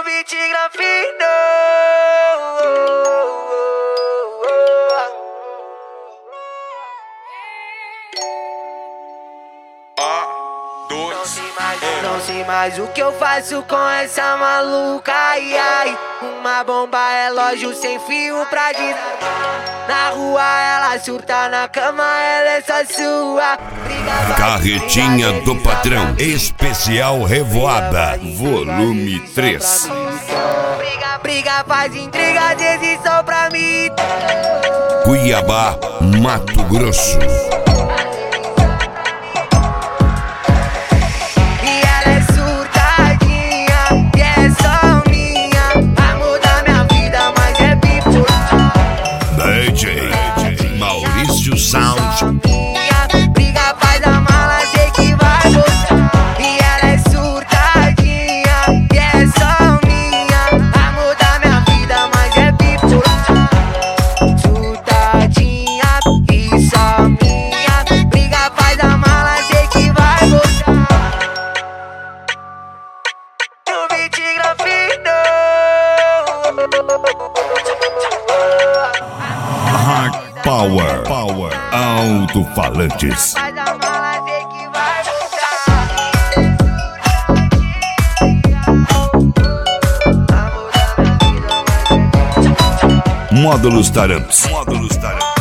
20 grafino. Não sei mais o que eu faço com essa maluca, ai ai. Uma bomba relógio sem fio pra desarmar. Na rua ela surta, na cama ela é só sua. Carretinha do Patrão, especial Revoada, volume 3. Briga, faz intriga, desistam pra mim. Cuiabá, Mato Grosso. Sound. Briga, faz a mala, sei que vai gostar. E ela é surtadinha, e é só minha. Vai mudar minha vida, mas é bipolar. Surtadinha e só minha. Briga, faz a mala, sei que vai gostar. Do 20 grafino. Power, alto-falantes. Módulos Taramps.